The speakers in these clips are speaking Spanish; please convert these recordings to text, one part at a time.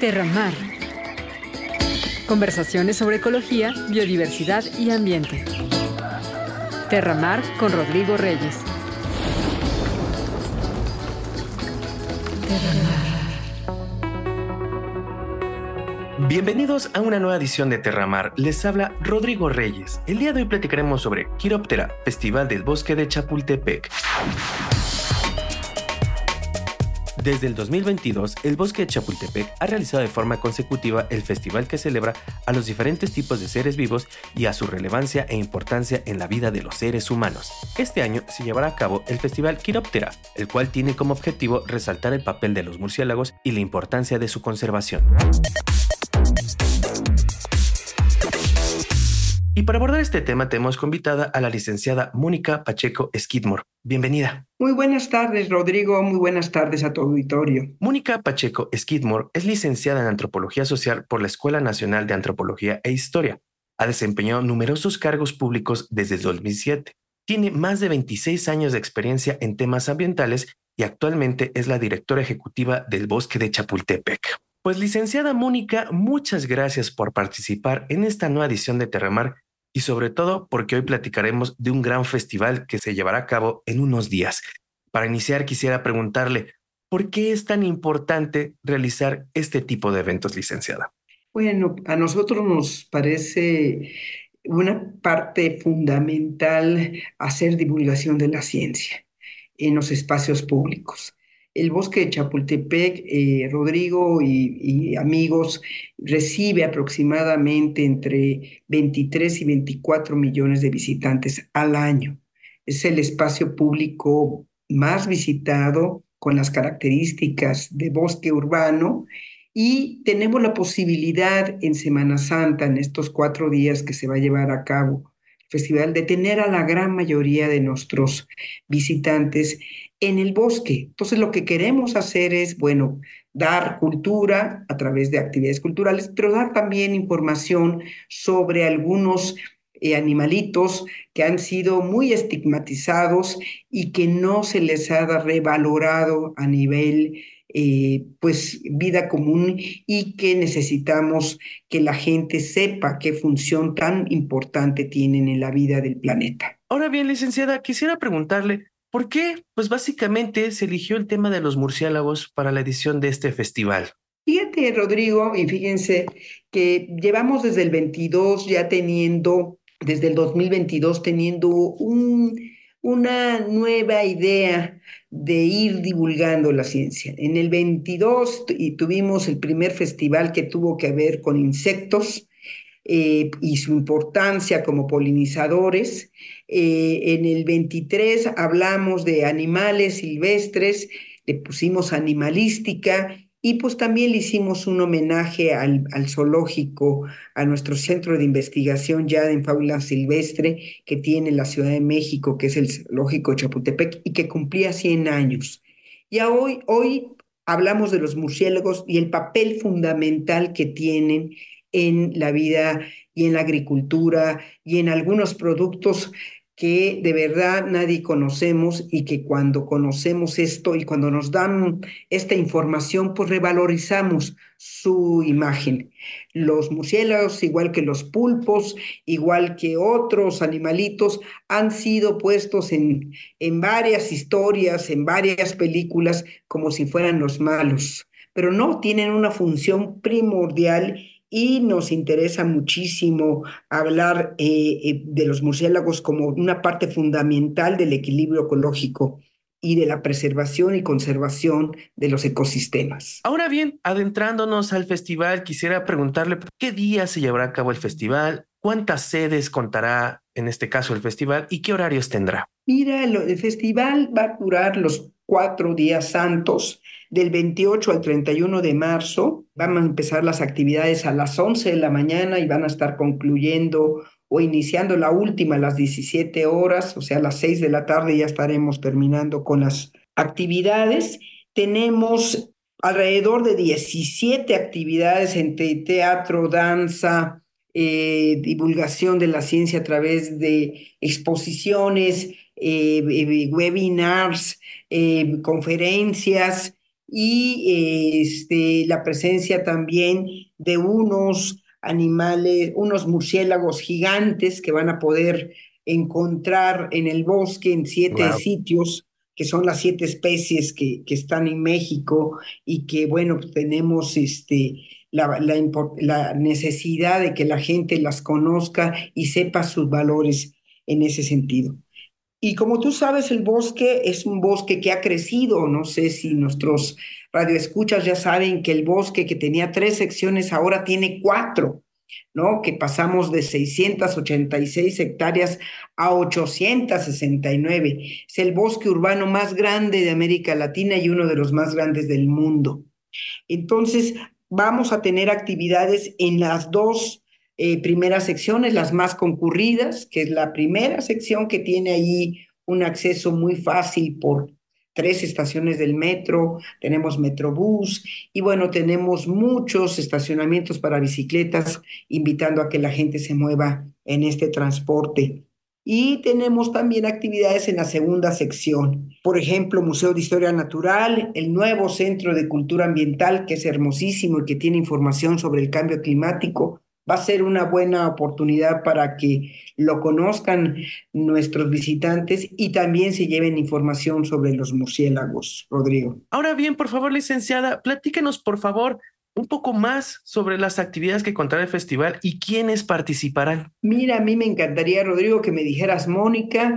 Terramar. Conversaciones sobre ecología, biodiversidad y ambiente. Terramar con Rodrigo Reyes. Bienvenidos a una nueva edición de Terramar. Les habla Rodrigo Reyes. El día de hoy platicaremos sobre Quiróptera, Festival del Bosque de Chapultepec. Desde el 2022, el Bosque de Chapultepec ha realizado de forma consecutiva el festival que celebra a los diferentes tipos de seres vivos y a su relevancia e importancia en la vida de los seres humanos. Este año se llevará a cabo el Festival Quiróptera, el cual tiene como objetivo resaltar el papel de los murciélagos y la importancia de su conservación. Y para abordar este tema tenemos convitada a la licenciada Mónica Pacheco Skidmore. Bienvenida. Muy buenas tardes, Rodrigo. Muy buenas tardes a tu auditorio. Mónica Pacheco Skidmore es licenciada en Antropología Social por la Escuela Nacional de Antropología e Historia. Ha desempeñado numerosos cargos públicos desde el 2007. Tiene más de 26 años de experiencia en temas ambientales y actualmente es la directora ejecutiva del Bosque de Chapultepec. Pues licenciada Mónica, muchas gracias por participar en esta nueva edición de Terramar y sobre todo porque hoy platicaremos de un gran festival que se llevará a cabo en unos días. Para iniciar quisiera preguntarle, ¿por qué es tan importante realizar este tipo de eventos, licenciada? Bueno, a nosotros nos parece una parte fundamental hacer divulgación de la ciencia en los espacios públicos. El Bosque de Chapultepec, Rodrigo y amigos, recibe aproximadamente entre 23 y 24 millones de visitantes al año. Es el espacio público más visitado con las características de bosque urbano y tenemos la posibilidad en Semana Santa, en estos 4 días que se va a llevar a cabo el festival, de tener a la gran mayoría de nuestros visitantes en el bosque. Entonces, lo que queremos hacer es, bueno, dar cultura a través de actividades culturales, pero dar también información sobre algunos animalitos que han sido muy estigmatizados y que no se les ha revalorado a nivel pues vida común y que necesitamos que la gente sepa qué función tan importante tienen en la vida del planeta. Ahora bien, licenciada, quisiera preguntarle, ¿por qué? Pues básicamente se eligió el tema de los murciélagos para la edición de este festival. Fíjate, Rodrigo, y fíjense que llevamos desde el 22 ya teniendo, desde el 2022 teniendo una nueva idea de ir divulgando la ciencia. En el 22 tuvimos el primer festival que tuvo que ver con insectos y su importancia como polinizadores. En el 23 hablamos de animales silvestres, le pusimos animalística y pues también le hicimos un homenaje al zoológico, a nuestro centro de investigación ya en fauna silvestre que tiene la Ciudad de México, que es el Zoológico de Chapultepec y que cumplía 100 años. Y hoy hablamos de los murciélagos y el papel fundamental que tienen en la vida y en la agricultura y en algunos productos que de verdad nadie conocemos y que cuando conocemos esto y cuando nos dan esta información, pues revalorizamos su imagen. Los murciélagos, igual que los pulpos, igual que otros animalitos, han sido puestos en varias historias, en varias películas, como si fueran los malos, pero no tienen una función primordial y nos interesa muchísimo hablar de los murciélagos como una parte fundamental del equilibrio ecológico y de la preservación y conservación de los ecosistemas. Ahora bien, adentrándonos al festival, quisiera preguntarle qué día se llevará a cabo el festival, cuántas sedes contará en este caso el festival y qué horarios tendrá. Mira, el festival va a durar los 4 días santos, del 28 al 31 de marzo. Van a empezar las actividades a las 11 de la mañana y van a estar concluyendo o iniciando la última a las 17 horas, o sea, a las 6 de la tarde ya estaremos terminando con las actividades. Tenemos alrededor de 17 actividades entre teatro, danza, divulgación de la ciencia a través de exposiciones, webinars, conferencias y la presencia también de unos animales, unos murciélagos gigantes que van a poder encontrar en el bosque en 7 sitios, que son las 7 especies que están en México y que, bueno, pues tenemos la necesidad de que la gente las conozca y sepa sus valores en ese sentido. Y como tú sabes, el bosque es un bosque que ha crecido. No sé si nuestros radioescuchas ya saben que el bosque que tenía 3 secciones ahora tiene 4, ¿no? Que pasamos de 686 hectáreas a 869. Es el bosque urbano más grande de América Latina y uno de los más grandes del mundo. Entonces, vamos a tener actividades en las dos primeras secciones, las más concurridas, que es la primera sección que tiene ahí un acceso muy fácil por 3 estaciones del metro, tenemos Metrobús y bueno, tenemos muchos estacionamientos para bicicletas, invitando a que la gente se mueva en este transporte. Y tenemos también actividades en la segunda sección. Por ejemplo, Museo de Historia Natural, el nuevo Centro de Cultura Ambiental, que es hermosísimo y que tiene información sobre el cambio climático. Va a ser una buena oportunidad para que lo conozcan nuestros visitantes y también se lleven información sobre los murciélagos, Rodrigo. Ahora bien, por favor, licenciada, platíquenos, por favor, un poco más sobre las actividades que contará el festival y quiénes participarán. Mira, a mí me encantaría, Rodrigo, que me dijeras, Mónica,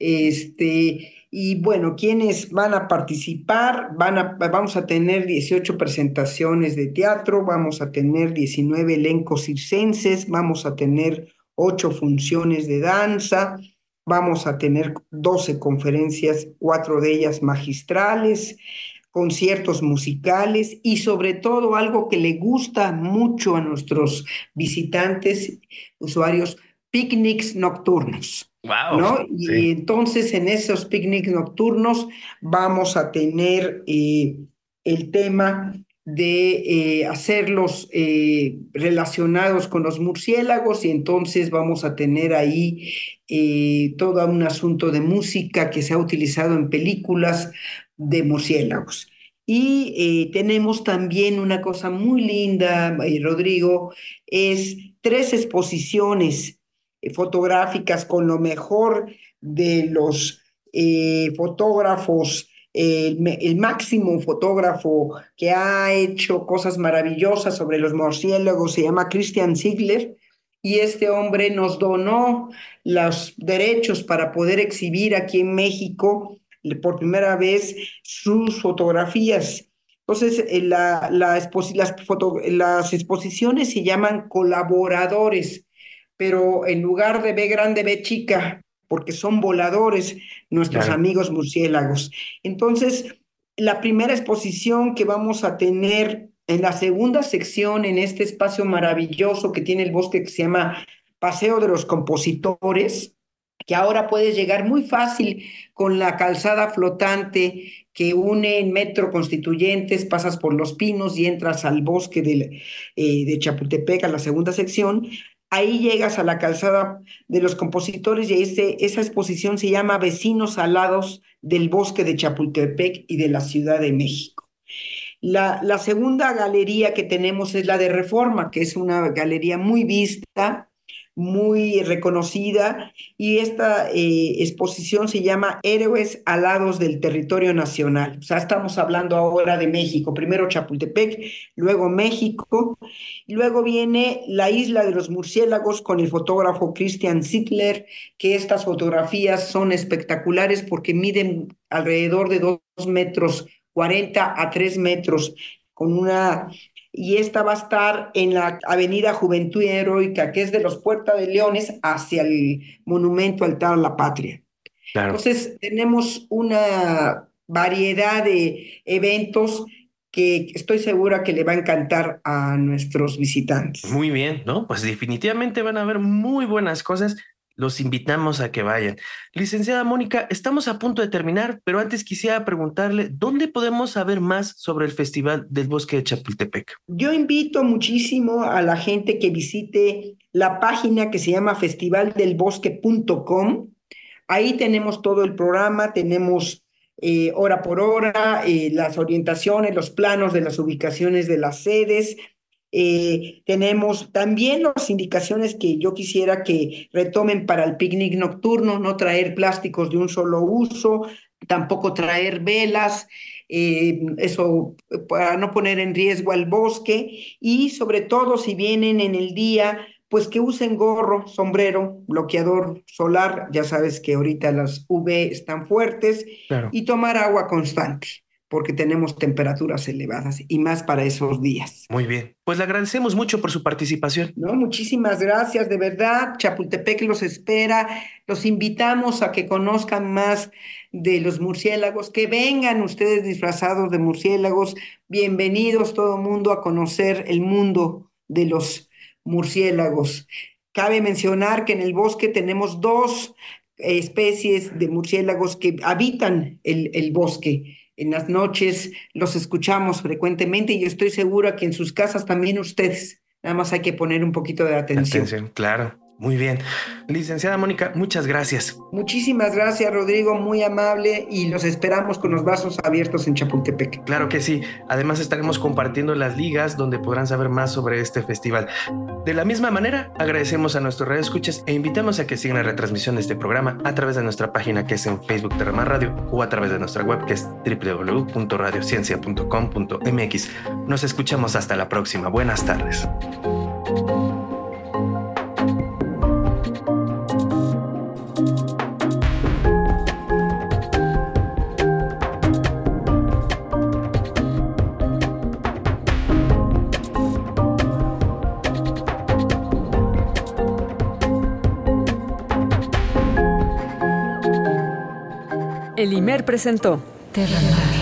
y bueno, ¿quiénes van a participar? Vamos a tener 18 presentaciones de teatro, vamos a tener 19 elencos circenses, vamos a tener 8 funciones de danza, vamos a tener 12 conferencias, 4 de ellas magistrales, conciertos musicales y sobre todo algo que le gusta mucho a nuestros visitantes, usuarios, picnics nocturnos, Wow, ¿no? Y sí, entonces en esos picnics nocturnos vamos a tener el tema de hacerlos relacionados con los murciélagos y entonces vamos a tener ahí todo un asunto de música que se ha utilizado en películas de murciélagos. Y tenemos también una cosa muy linda, Rodrigo, es 3 exposiciones fotográficas con lo mejor de los fotógrafos, el máximo fotógrafo que ha hecho cosas maravillosas sobre los murciélagos, se llama Christian Ziegler, y este hombre nos donó los derechos para poder exhibir aquí en México por primera vez sus fotografías. Entonces, las exposiciones se llaman colaboradores, pero en lugar de B grande, B chica, porque son voladores nuestros claro. amigos murciélagos. Entonces, la primera exposición que vamos a tener en la segunda sección, en este espacio maravilloso que tiene el bosque que se llama Paseo de los Compositores, que ahora puedes llegar muy fácil con la calzada flotante que une en Metro Constituyentes, pasas por Los Pinos y entras al bosque de Chapultepec, a la segunda sección. Ahí llegas a la calzada de los compositores y esa exposición se llama Vecinos Alados del Bosque de Chapultepec y de la Ciudad de México. La segunda galería que tenemos es la de Reforma, que es una galería muy vista, muy reconocida, y esta exposición se llama Héroes Alados del Territorio Nacional. O sea, estamos hablando ahora de México, primero Chapultepec, luego México, y luego viene la Isla de los Murciélagos con el fotógrafo Christian Ziegler, que estas fotografías son espectaculares porque miden alrededor de 2 metros 40 a 3 metros, con una, y esta va a estar en la Avenida Juventud Heroica, que es de los Puerta de Leones hacia el Monumento Altar a la Patria. Claro. Entonces, tenemos una variedad de eventos que estoy segura que le va a encantar a nuestros visitantes. Muy bien, ¿no? Pues definitivamente van a haber muy buenas cosas. Los invitamos a que vayan. Licenciada Mónica, estamos a punto de terminar, pero antes quisiera preguntarle, ¿dónde podemos saber más sobre el Festival del Bosque de Chapultepec? Yo invito muchísimo a la gente que visite la página que se llama festivaldelbosque.com. Ahí tenemos todo el programa, tenemos hora por hora, las orientaciones, los planos de las ubicaciones de las sedes. Tenemos también las indicaciones que yo quisiera que retomen para el picnic nocturno: no traer plásticos de un solo uso, tampoco traer velas, eso para no poner en riesgo al bosque, y sobre todo si vienen en el día, pues que usen gorro, sombrero, bloqueador solar, ya sabes que ahorita las UV están fuertes, Claro. y tomar agua constante, porque tenemos temperaturas elevadas y más para esos días. Muy bien. Pues le agradecemos mucho por su participación. No, muchísimas gracias, de verdad. Chapultepec los espera. Los invitamos a que conozcan más de los murciélagos, que vengan ustedes disfrazados de murciélagos. Bienvenidos todo mundo a conocer el mundo de los murciélagos. Cabe mencionar que en el bosque tenemos dos especies de murciélagos que habitan el bosque. En las noches los escuchamos frecuentemente, y yo estoy segura que en sus casas también ustedes. Nada más hay que poner un poquito de atención. Atención, claro. Muy bien. Licenciada Mónica, muchas gracias. Muchísimas gracias, Rodrigo, muy amable, y los esperamos con los brazos abiertos en Chapultepec. Claro que sí. Además estaremos compartiendo las ligas donde podrán saber más sobre este festival. De la misma manera, agradecemos a nuestros radioescuchas e invitamos a que sigan la retransmisión de este programa a través de nuestra página, que es en Facebook Terramar Radio, o a través de nuestra web, que es www.radiociencia.com.mx. Nos escuchamos hasta la próxima. Buenas tardes. El IMER presentó Terramar.